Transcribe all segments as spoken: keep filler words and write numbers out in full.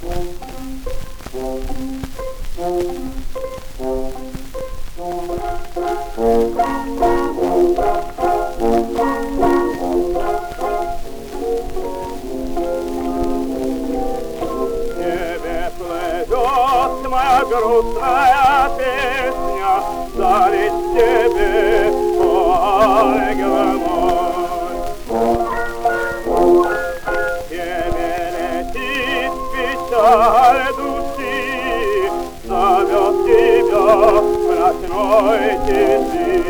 Моя грустная песня дарит тебе, ангел мой. Тебе летит печаль души, зовет тебя в ночной тиши.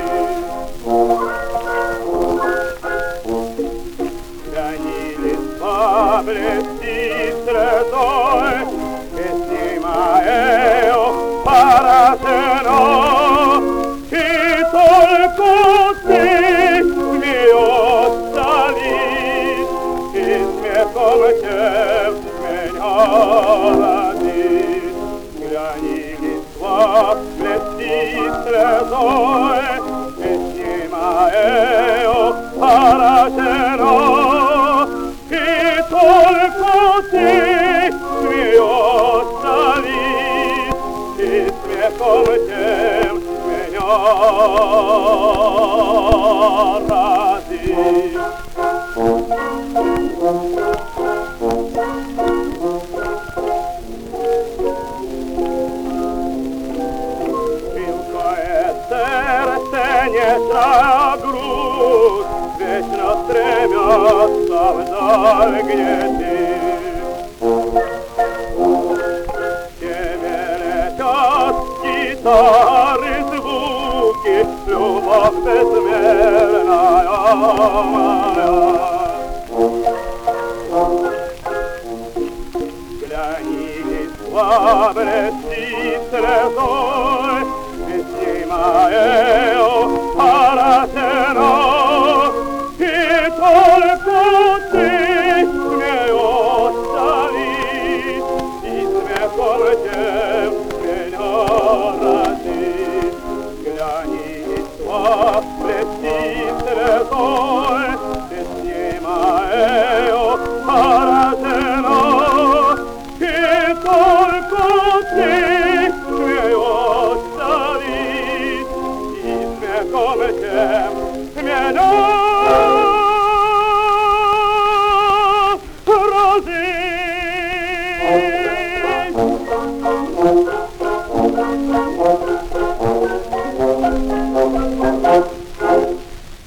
Храни листва блестит слезой, песни моею поражено, и только ты смеешься лишь, и смехом тем меня родишь. Глянь, листва блестит слезой, песни моею поражено, и только ты смеешься лишь, и смехом тем меня родишь. Пилкое сердце, нежная грудь, вечно стремятся вдаль, где ты. Тебе летят гитары звуки, любовь безмерная моя. Глянь, листва блестит слезой, песни моею поражено, и только ты смеешься лишь, и смехом тем меня родишь. Глянь, листва блестит слезой, песни моею поражено, и только ты